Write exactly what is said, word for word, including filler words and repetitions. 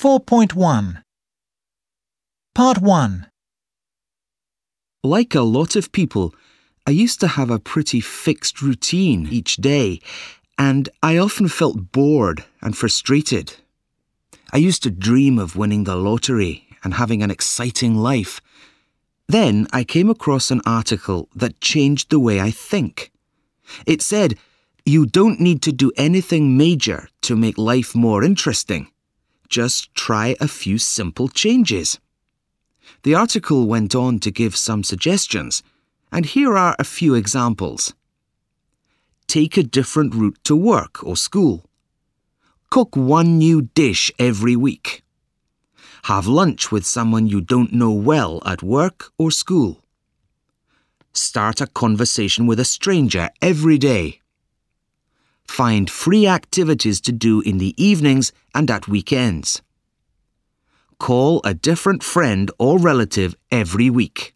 four point one. Part one. Like a lot of people, I used to have a pretty fixed routine each day, and I often felt bored and frustrated. I used to dream of winning the lottery and having an exciting life. Then I came across an article that changed the way I think. It said, you don't need to do anything major to make life more interesting. Just try a few simple changes. The article went on to give some suggestions, and here are a few examples. Take a different route to work or school. Cook one new dish every week. Have lunch with someone you don't know well at work or school. Start a conversation with a stranger every day. Find free activities to do in the evenings and at weekends. Call a different friend or relative every week.